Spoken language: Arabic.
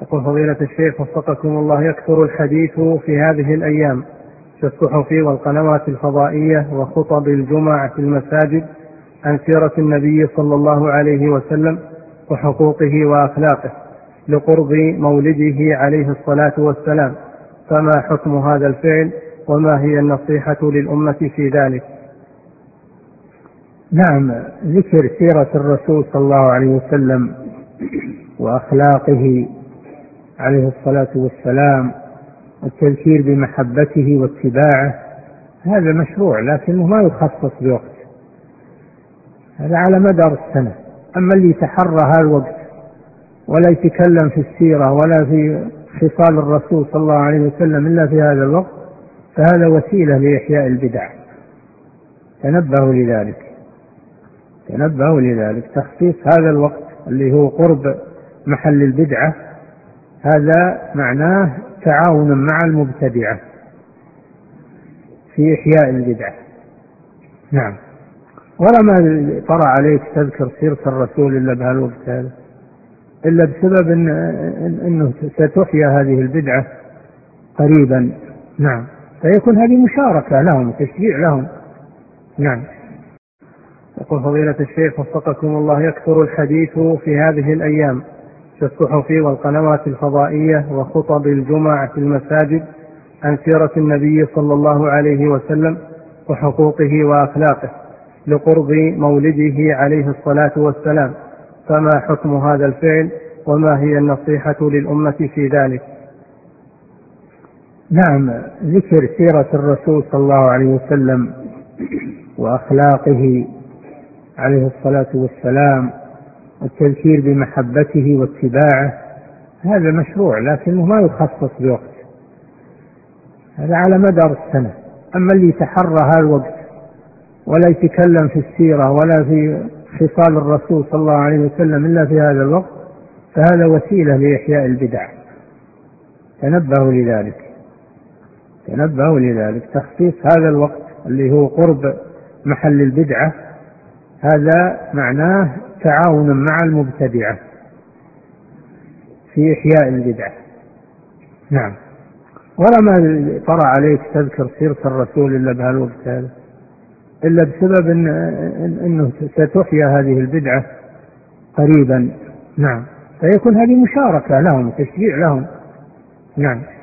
يقول فضيلة الشيخ وفقكم الله، يكثر الحديث في هذه الأيام في الصحف والقنوات الفضائية وخطب الجمعة في المساجد عن سيرة النبي صلى الله عليه وسلم وحقوقه وأخلاقه لقرب مولده عليه الصلاة والسلام، فما حكم هذا الفعل وما هي النصيحة للأمة في ذلك؟ نعم، ذكر سيرة الرسول صلى الله عليه وسلم وأخلاقه عليه الصلاة والسلام والتذكير بمحبته واتباعه هذا مشروع، لكنه ما يخصص بوقت، هذا على مدار السنة. أما اللي يتحرى هذا الوقت ولا يتكلم في السيرة ولا في خصال الرسول صلى الله عليه وسلم إلا في هذا الوقت فهذا وسيلة لإحياء البدع. تنبهوا لذلك. تخصيص هذا الوقت اللي هو قرب محل البدعة هذا معناه تعاون مع المبتدعة في إحياء البدعة. نعم، ولا ما طرأ عليك تذكر سيرة الرسول إلا بهالوقت هذا، إلا بسبب أنه ستحيا هذه البدعة قريبا. نعم، فيكون هذه مشاركة لهم وتشجيع لهم. نعم. يقول فضيلة الشيخ وفقكم الله، يكثر الحديث في هذه الأيام في الصحف والقنوات الفضائية وخطب الجمعة في المساجد عن سيرة النبي صلى الله عليه وسلم وحقوقه وأخلاقه لقرب مولده عليه الصلاة والسلام، فما حكم هذا الفعل وما هي النصيحة للأمة في ذلك؟ نعم، ذكر سيرة الرسول صلى الله عليه وسلم وأخلاقه عليه الصلاة والسلام والتذكير بمحبته واتباعه هذا مشروع، لكنه ما يخصص بوقت، هذا على مدار السنة. أما اللي يتحرى هذا الوقت ولا يتكلم في السيرة ولا في خصال الرسول صلى الله عليه وسلم إلا في هذا الوقت فهذا وسيلة لإحياء البدع. تنبهوا لذلك. تخصيص هذا الوقت اللي هو قرب محل البدعة هذا معناه تعاون مع المبتدعة في إحياء البدع. نعم، ولا ما طرأ عليك تذكر سيرة الرسول إلا بهالوقت هذا، إلا بسبب أنه ستحيا هذه البدعة قريبا. نعم، فيكون هذه مشاركة لهم وتشجيع لهم. نعم.